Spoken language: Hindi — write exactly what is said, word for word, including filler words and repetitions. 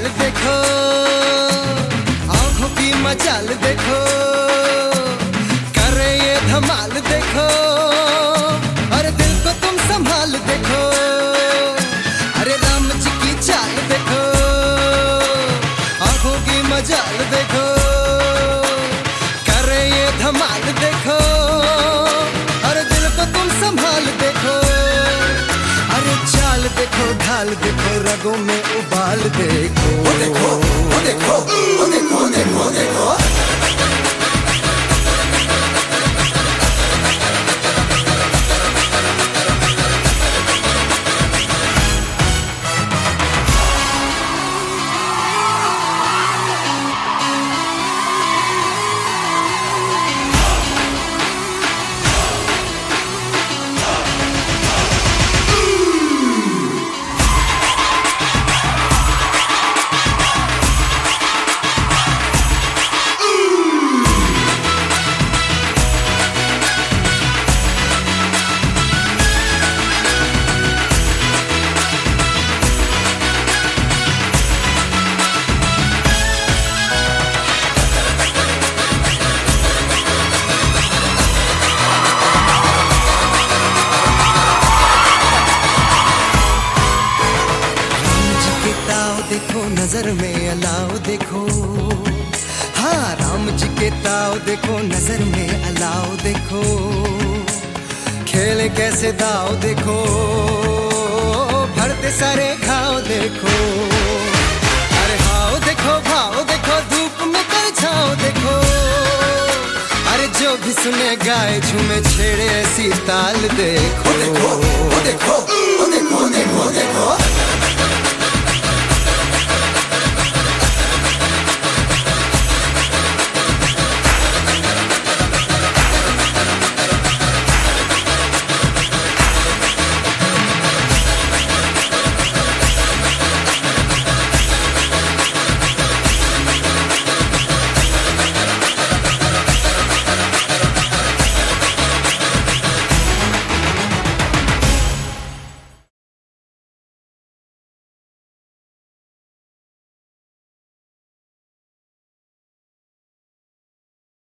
देखो, आंखों की मचाल देखो, करे ये धमाल देखो, अरे दिल को तुम संभाल देखो, अरे राम जी की चाल देखो, आंखों की मचाल देखो, करे ये धमाल देखो, अरे दिल को तुम संभाल देखो, अरे चाल देखो, ढाल देखो, रगों में उबाल देखो, ओ देखो, ओ देखो, ओ देखो, देखो, देखो। देखो नजर में अलाव देखो, हाँ राम जी के ताव देखो, नजर में अलाव देखो, खेले कैसे दाव देखो, भरते सारे घाव देखो, अरे हाव देखो, भाव देखो, धूप में कर छाव देखो, अरे जो भी सुने गाए झूमे छेड़े ऐसी ताल देखो, देखो, देखो।